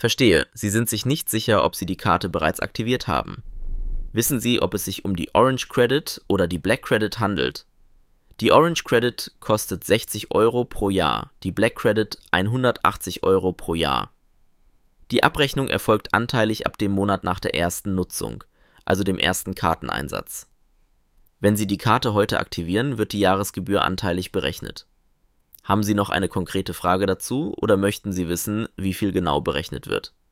Verstehe, Sie sind sich nicht sicher, ob Sie die Karte bereits aktiviert haben. Wissen Sie, ob es sich um die Orange Credit oder die Black Credit handelt? Die Orange Credit kostet 60 Euro pro Jahr, die Black Credit 180 Euro pro Jahr. Die Abrechnung erfolgt anteilig ab dem Monat nach der ersten Nutzung, also dem ersten Karteneinsatz. Wenn Sie die Karte heute aktivieren, wird die Jahresgebühr anteilig berechnet. Haben Sie noch eine konkrete Frage dazu oder möchten Sie wissen, wie viel genau berechnet wird?